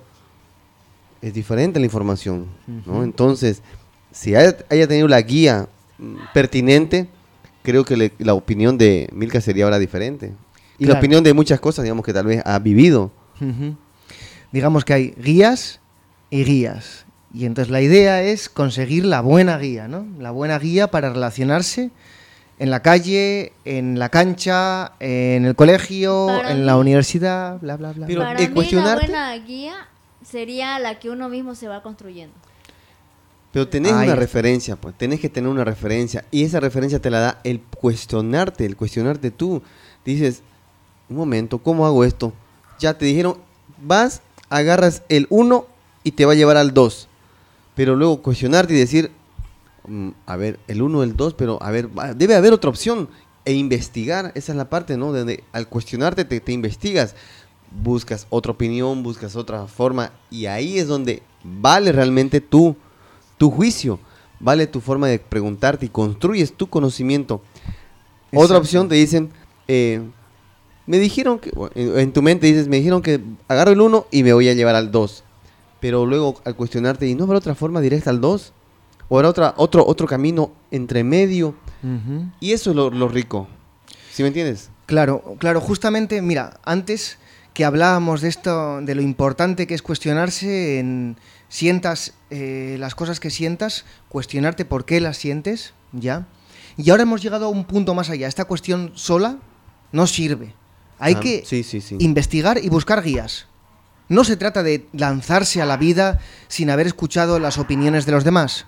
Es diferente la información, ¿no? Ujú. Entonces, si haya, haya tenido la guía mm, pertinente, creo que le- la opinión de Milka sería ahora diferente. Y la Claro. opinión de muchas cosas, digamos, que tal vez ha vivido. Ujú. Digamos que hay guías y guías. Y entonces la idea es conseguir la buena guía, ¿no? La buena guía para relacionarse en la calle, en la cancha, en el colegio, Para en mí- la universidad, bla, bla, bla. Pero, Para eh, mí cuestionarte- la buena guía sería la que uno mismo se va construyendo. Pero tenés Ahí una está. referencia, pues, tenés que tener una referencia. Y esa referencia te la da el cuestionarte, el cuestionarte tú. Dices, un momento, ¿cómo hago esto? Ya te dijeron, vas, agarras el uno y te va a llevar al dos. Pero luego cuestionarte y decir, mm, a ver, el uno, el dos, pero a ver, va- debe haber otra opción. E investigar, esa es la parte, ¿no? Donde al cuestionarte te, te investigas, buscas otra opinión, buscas otra forma. Y ahí es donde vale realmente tú tu juicio, vale tu forma de preguntarte y construyes tu conocimiento. Otra Exacto. opción te dicen, eh, me dijeron que, o en, en tu mente dices, me dijeron que agarro el uno y me voy a llevar al dos. Pero luego al cuestionarte, ¿y no habrá otra forma directa al dos? ¿O habrá otra, otro, otro camino entre medio? Ujú. Y eso es lo, lo rico. ¿Sí me entiendes? Claro, claro, justamente, mira, antes que hablábamos de esto, de lo importante que es cuestionarse en sientas eh, las cosas que sientas, cuestionarte por qué las sientes, ¿ya? Y ahora hemos llegado a un punto más allá. Esta cuestión sola no sirve. Hay Ah, que sí, sí, sí. investigar y buscar guías. No se trata de lanzarse a la vida sin haber escuchado las opiniones de los demás.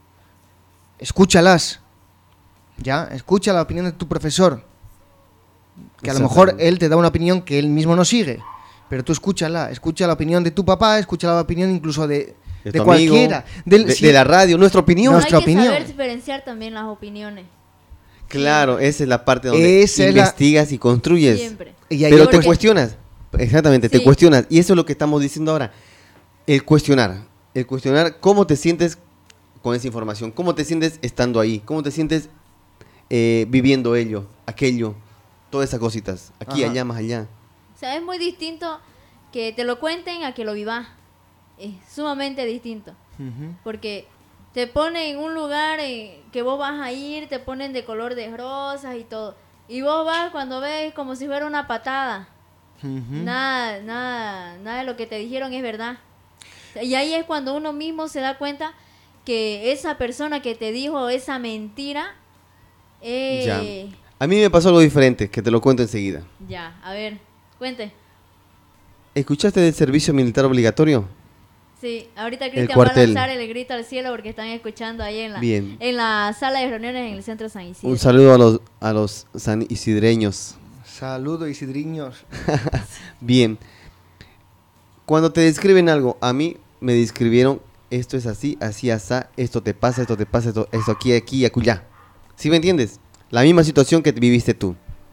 Escúchalas. ¿Ya? Escucha la opinión de tu profesor. Que a lo mejor Exactamente. él te da una opinión que él mismo no sigue. Pero tú escúchala. Escucha la opinión de tu papá, escucha la opinión incluso de, De de tu amigo, cualquiera. Del- de, si- de la radio, nuestra opinión. Nuestra Hay que opinión. saber diferenciar también las opiniones. Claro, esa es la parte donde Esa es la- investigas y construyes. Siempre. y ahí Pero el te cuest- cuestionas. Exactamente, te Sí. cuestionas. Y eso es lo que estamos diciendo ahora. El cuestionar. El cuestionar cómo te sientes con esa información. Cómo te sientes estando ahí. Cómo te sientes eh, viviendo ello, aquello. Todas esas cositas. Aquí, Ajá. allá, más allá. O sea, es muy distinto que te lo cuenten a que lo vivas. Es sumamente distinto. Ujú. Porque te ponen en un lugar eh, que vos vas a ir, te ponen de color de rosas y todo. Y vos vas cuando ves como si fuera una patada. Ujú. Nada, nada, nada de lo que te dijeron es verdad. Y ahí es cuando uno mismo se da cuenta que esa persona que te dijo esa mentira, eh, Ya. A mí me pasó algo diferente, que te lo cuento enseguida. ya, a ver, cuente. ¿Escuchaste del servicio militar obligatorio? Sí, ahorita Cristian va a cuartel. lanzar el grito al cielo porque están escuchando ahí en la, Bien. en la sala de reuniones en el centro San Isidro. Un saludo a los, a los san isidreños. Saludo, Isidriños. Bien. Cuando te describen algo, a mí me describieron, esto es así, así, asá, esto te pasa, esto te pasa, esto, esto aquí, aquí y acullá. ¿Sí me entiendes? La misma situación que viviste tú.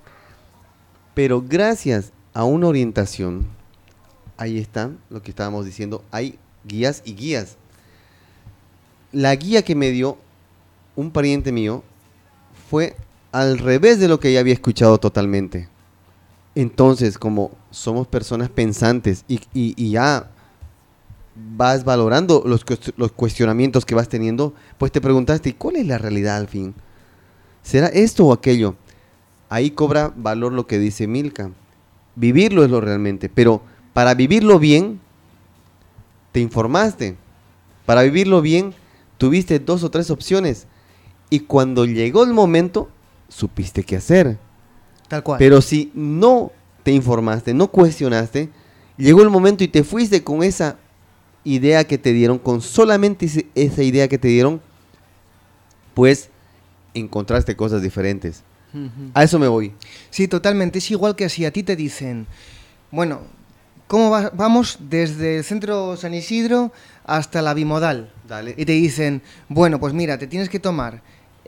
Pero gracias a una orientación, ahí está lo que estábamos diciendo, hay guías y guías. La guía que me dio un pariente mío fue al revés de lo que ya había escuchado totalmente. Entonces, como somos personas pensantes y, y, y ya vas valorando los, cuest- los cuestionamientos que vas teniendo, pues te preguntaste, ¿y cuál es la realidad al fin? ¿Será esto o aquello? Ahí cobra valor lo que dice Milka. Vivirlo es lo realmente, pero para vivirlo bien, te informaste. Para vivirlo bien, tuviste dos o tres opciones. Y cuando llegó el momento, supiste qué hacer. Tal cual. Pero si no te informaste, no cuestionaste, llegó el momento y te fuiste con esa idea que te dieron, con solamente ese- esa idea que te dieron, pues encontraste cosas diferentes. Ujú. A eso me voy. Sí, totalmente. Es igual que si a ti te dicen, bueno, ¿cómo va- vamos desde el centro San Isidro hasta la bimodal? Dale. Y te dicen, bueno, pues mira, te tienes que tomar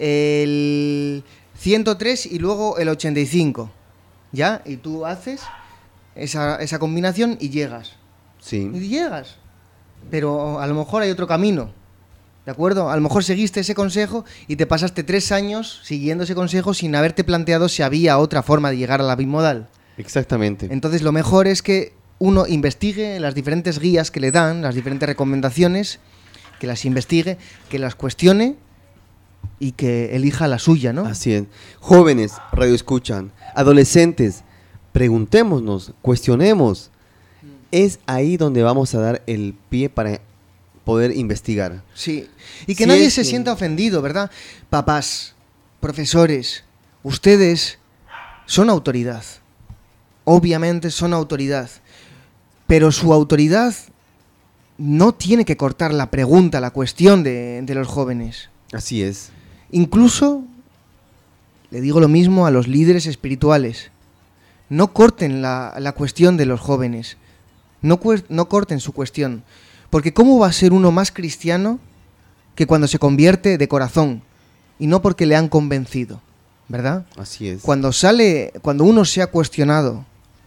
el ciento tres y luego el ochenta y cinco, ¿ya? Y tú haces esa, esa combinación y llegas. Sí. Y llegas. Pero a lo mejor hay otro camino, ¿de acuerdo? A lo mejor seguiste ese consejo y te pasaste tres años siguiendo ese consejo sin haberte planteado si había otra forma de llegar a la bimodal. Exactamente. Entonces lo mejor es que uno investigue las diferentes guías que le dan, las diferentes recomendaciones, que las investigue, que las cuestione y que elija la suya, ¿no? Así es. Jóvenes, radio escuchan, adolescentes, preguntémonos, cuestionemos. Es ahí donde vamos a dar el pie para poder investigar. Sí. Y que Si nadie es se que- sienta ofendido, ¿verdad? Papás, profesores, ustedes son autoridad. Obviamente son autoridad. Pero su autoridad no tiene que cortar la pregunta, la cuestión de, de los jóvenes. Así es. Incluso le digo lo mismo a los líderes espirituales. No corten la, la cuestión de los jóvenes. No, cues- no corten su cuestión. Porque ¿cómo va a ser uno más cristiano que cuando se convierte de corazón? Y no porque le han convencido, ¿verdad? Así es. Cuando sale, cuando uno se ha cuestionado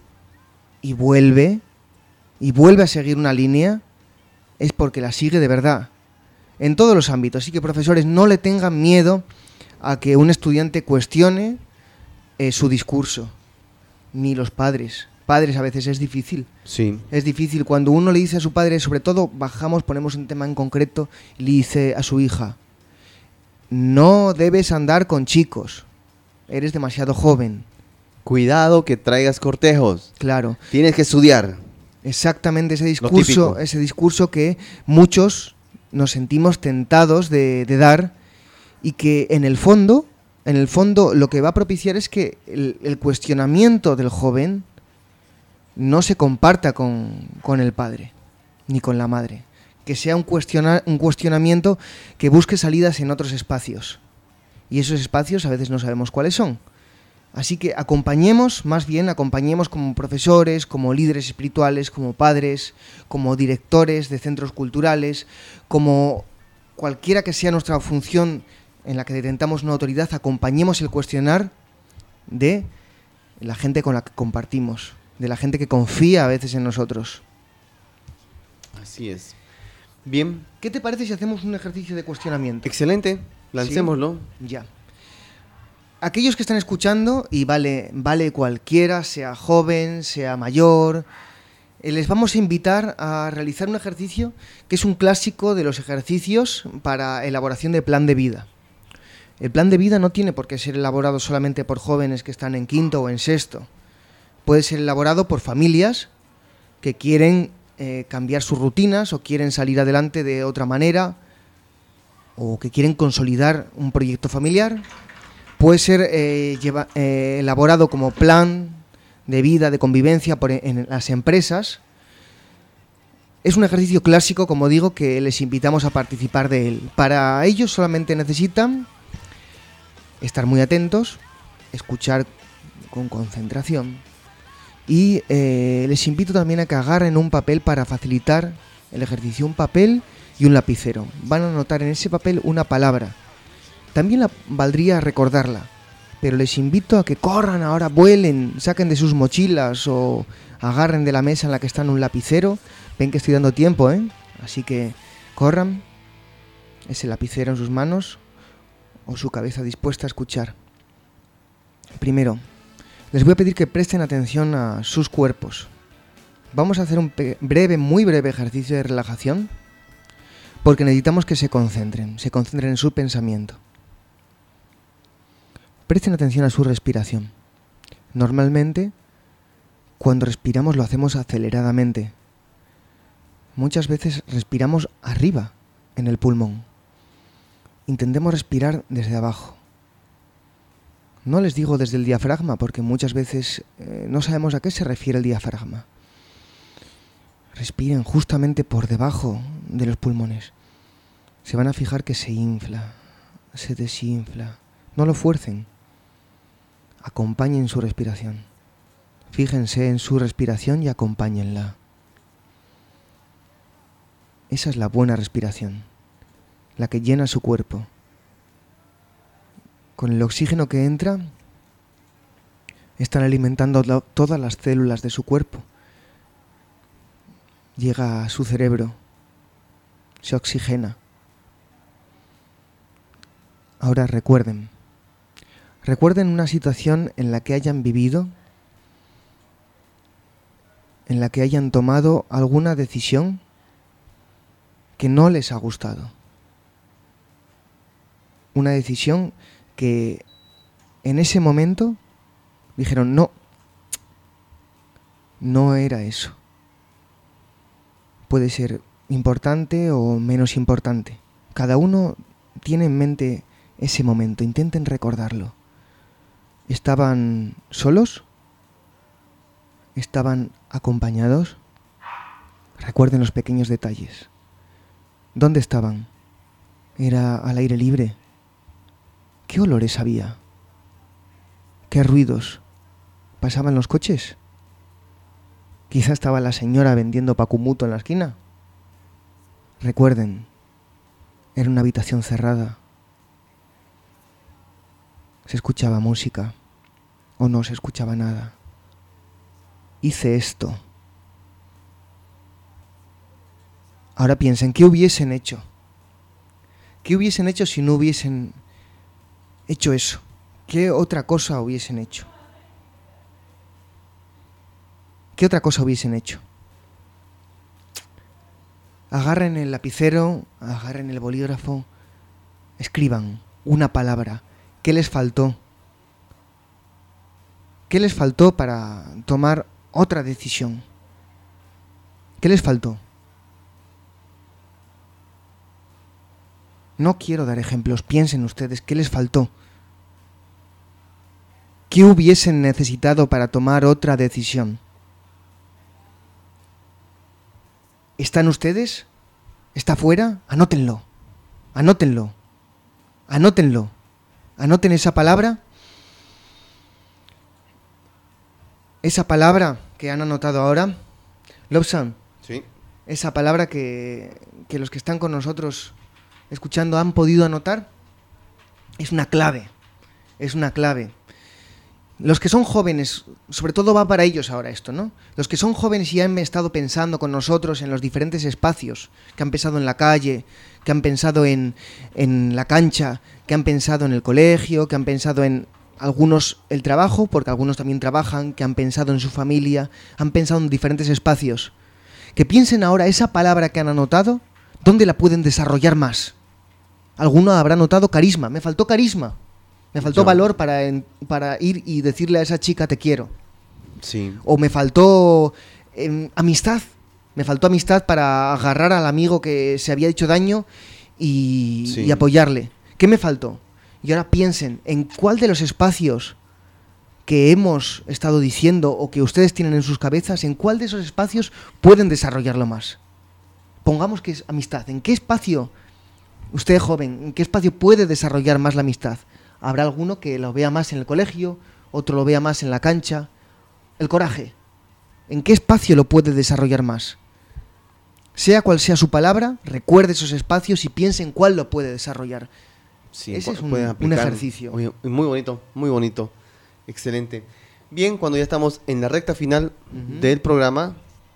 y vuelve, y vuelve a seguir una línea, es porque la sigue de verdad. En todos los ámbitos. Así que, profesores, no le tengan miedo a que un estudiante cuestione eh, su discurso. Ni los padres. Padres a veces es difícil. Sí. Es difícil. Cuando uno le dice a su padre, sobre todo bajamos, ponemos un tema en concreto, y le dice a su hija, no debes andar con chicos. Eres demasiado joven. Cuidado que traigas cortejos. Claro. Tienes que estudiar. Exactamente ese típico. discurso, ese discurso que muchos nos sentimos tentados de, de dar y que en el fondo, en el fondo lo que va a propiciar es que el, el cuestionamiento del joven no se comparta con, con el padre ni con la madre, que sea un, cuestiona- un cuestionamiento que busque salidas en otros espacios y esos espacios a veces no sabemos cuáles son. Así que acompañemos, más bien acompañemos como profesores, como líderes espirituales, como padres, como directores de centros culturales, como cualquiera que sea nuestra función en la que detentamos una autoridad, acompañemos el cuestionar de la gente con la que compartimos, de la gente que confía a veces en nosotros. Así es. Bien. ¿Qué te parece si hacemos un ejercicio de cuestionamiento? Excelente. Lancémoslo. Sí, ya. Aquellos que están escuchando, y vale, vale cualquiera, sea joven, sea mayor, eh, les vamos a invitar a realizar un ejercicio que es un clásico de los ejercicios para elaboración de plan de vida. El plan de vida no tiene por qué ser elaborado solamente por jóvenes que están en quinto o en sexto. Puede ser elaborado por familias que quieren eh, cambiar sus rutinas o quieren salir adelante de otra manera o que quieren consolidar un proyecto familiar. Puede ser eh, lleva, eh, elaborado como plan de vida, de convivencia por en, en las empresas. Es un ejercicio clásico, como digo, que les invitamos a participar de él. Para ello solamente necesitan estar muy atentos, escuchar con concentración y eh, les invito también a que agarren un papel para facilitar el ejercicio, un papel y un lapicero. Van a anotar en ese papel una palabra. También la, valdría recordarla, pero les invito a que corran ahora, vuelen, saquen de sus mochilas o agarren de la mesa en la que están un lapicero. Ven que estoy dando tiempo, ¿eh? Así que corran ese lapicero en sus manos o su cabeza dispuesta a escuchar. Primero, les voy a pedir que presten atención a sus cuerpos. Vamos a hacer un breve, muy breve ejercicio de relajación porque necesitamos que se concentren, se concentren en su pensamiento. Presten atención a su respiración. Normalmente, cuando respiramos lo hacemos aceleradamente. Muchas veces respiramos arriba, en el pulmón. Intentemos respirar desde abajo. No les digo desde el diafragma, porque muchas veces eh, no sabemos a qué se refiere el diafragma. Respiren justamente por debajo de los pulmones. Se van a fijar que se infla, se desinfla. No lo fuercen. Acompañen su respiración. Fíjense en su respiración y acompáñenla. Esa es la buena respiración, la que llena su cuerpo. Con el oxígeno que entra, están alimentando lo, todas las células de su cuerpo. Llega a su cerebro, se oxigena. Ahora recuerden, recuerden una situación en la que hayan vivido, en la que hayan tomado alguna decisión que no les ha gustado. Una decisión que en ese momento dijeron, no, no era eso. Puede ser importante o menos importante. Cada uno tiene en mente ese momento, intenten recordarlo. ¿Estaban solos? ¿Estaban acompañados? Recuerden los pequeños detalles. ¿Dónde estaban? ¿Era al aire libre? ¿Qué olores había? ¿Qué ruidos? ¿Pasaban los coches? ¿Quizá estaba la señora vendiendo pacumuto en la esquina? Recuerden, era una habitación cerrada. ¿Se escuchaba música o no se escuchaba nada? Hice esto. Ahora piensen, ¿qué hubiesen hecho? ¿Qué hubiesen hecho si no hubiesen hecho eso? ¿Qué otra cosa hubiesen hecho? ¿Qué otra cosa hubiesen hecho? Agarren el lapicero, agarren el bolígrafo, escriban una palabra. ¿Qué les faltó? ¿Qué les faltó para tomar otra decisión? ¿Qué les faltó? No quiero dar ejemplos, piensen ustedes, ¿qué les faltó? ¿Qué hubiesen necesitado para tomar otra decisión? ¿Están ustedes? ¿Está fuera? Anótenlo, anótenlo, anótenlo, anoten esa palabra. Esa palabra que han anotado ahora, Lobsan, sí. Esa palabra que, que los que están con nosotros escuchando han podido anotar, es una clave, es una clave. Los que son jóvenes, sobre todo va para ellos ahora esto, ¿no? Los que son jóvenes y han estado pensando con nosotros en los diferentes espacios, que han pensado en la calle, que han pensado en, en la cancha, que han pensado en el colegio, que han pensado en algunos el trabajo, porque algunos también trabajan, que han pensado en su familia, han pensado en diferentes espacios. Que piensen ahora esa palabra que han anotado, ¿dónde la pueden desarrollar más? Alguno habrá notado carisma, me faltó carisma. Me faltó Yo. valor para, en, para ir y decirle a esa chica te quiero. Sí. O me faltó eh, amistad. Me faltó amistad para agarrar al amigo que se había hecho daño y, sí. y apoyarle. ¿Qué me faltó? Y ahora piensen en cuál de los espacios que hemos estado diciendo o que ustedes tienen en sus cabezas, en cuál de esos espacios pueden desarrollarlo más. pongamos que es amistad. ¿En qué espacio, usted joven, en qué espacio puede desarrollar más la amistad? Habrá alguno que lo vea más en el colegio, otro lo vea más en la cancha. El coraje, ¿en qué espacio lo puede desarrollar más? Sea cual sea su palabra, recuerde esos espacios y piense en cuál lo puede desarrollar. Sí, Ese es un, pueden un aplicar. ejercicio. Muy, muy bonito, muy bonito. Excelente. Bien, cuando ya estamos en la recta final Ujú. del programa,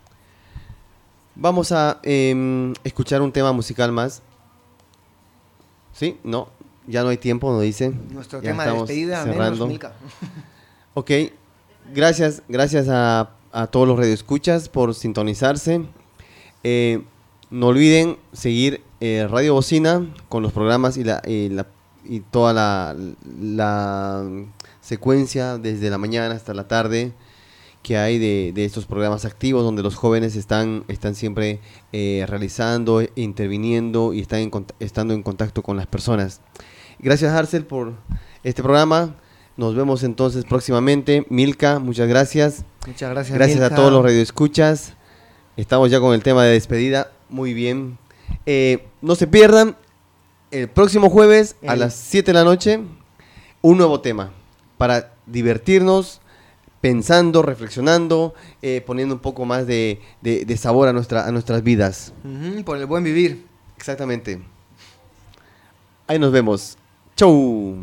vamos a eh, escuchar un tema musical más. ¿Sí? No, ya no hay tiempo, nos dice. Nuestro Ya tema de estamos despedida, cerrando. menos Milka. Ok, gracias, gracias a, a todos los radioescuchas por sintonizarse. Eh, no olviden seguir eh, Radio Bocina con los programas y, la, y, la, y toda la, la secuencia desde la mañana hasta la tarde que hay de, de estos programas activos donde los jóvenes están, están siempre eh, realizando, e interviniendo y están en, estando en contacto con las personas. Gracias, Arcel, por este programa. Nos vemos entonces próximamente. Milka, muchas gracias. Muchas gracias, Gracias Milka. a todos los radioescuchas. Estamos ya con el tema de despedida. Muy bien. Eh, no se pierdan el próximo jueves a El- las siete de la noche un nuevo tema para divertirnos, pensando, reflexionando, eh, poniendo un poco más de, de- de sabor a, nuestra, a nuestras vidas. Ujú, por el buen vivir. Exactamente. Ahí nos vemos. Chau.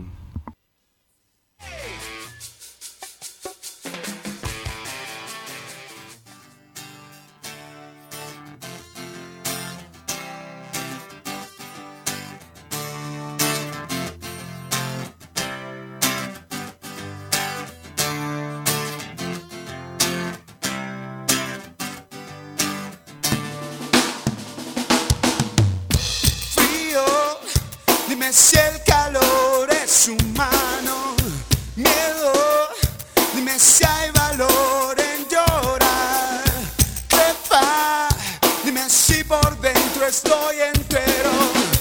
Frío, dime si el calor es humano. Miedo, dime si hay valor en llorar. Trepa, dime si por dentro estoy entero.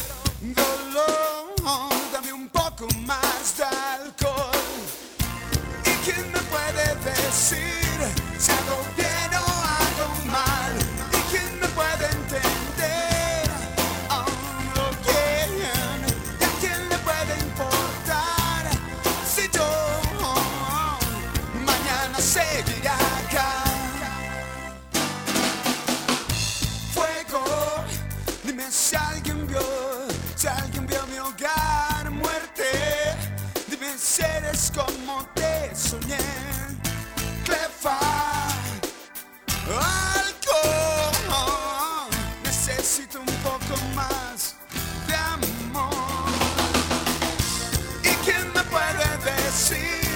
Dolor, dame un poco más de alcohol. ¿Y quién me puede decir si hago bien o hago mal? ¿Y quién me puede entender? Oh, ¿quién? ¿Y a quién le puede importar si yo oh, mañana seguiré acá? Fuego, dime si alguien vio, si alguien vio mi hogar. Muerte, dime si eres como te soñé. Clefa, alcohol, necesito un poco más de amor. ¿Y quién me puede decir